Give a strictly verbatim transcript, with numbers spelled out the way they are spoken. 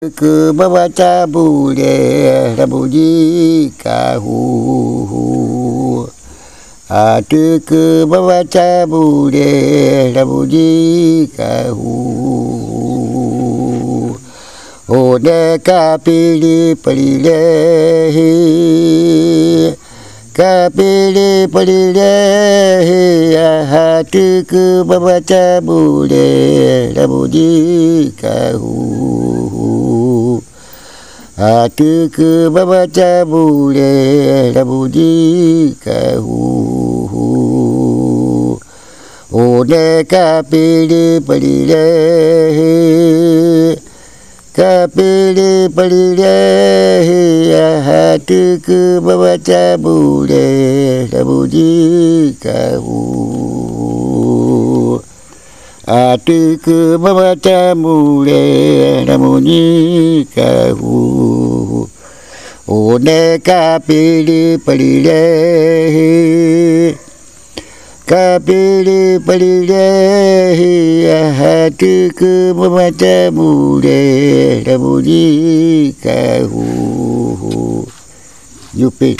Ke membaca boleh bunyi kahu. Hati ke membaca boleh bunyi kahu. Oh neka pilih pilih kapilih pilih hati ke membaca boleh bunyi kahu. Hati ke membaca boleh bunyi kahu. Oh neka pilih pilih kapilih pilih hati ke membaca boleh bunyi kahu. Hati ke membaca boleh bunyi kahu. Oh neka pilih pilih kapilih pilih hati ke membaca boleh bunyi kahu. Yupi.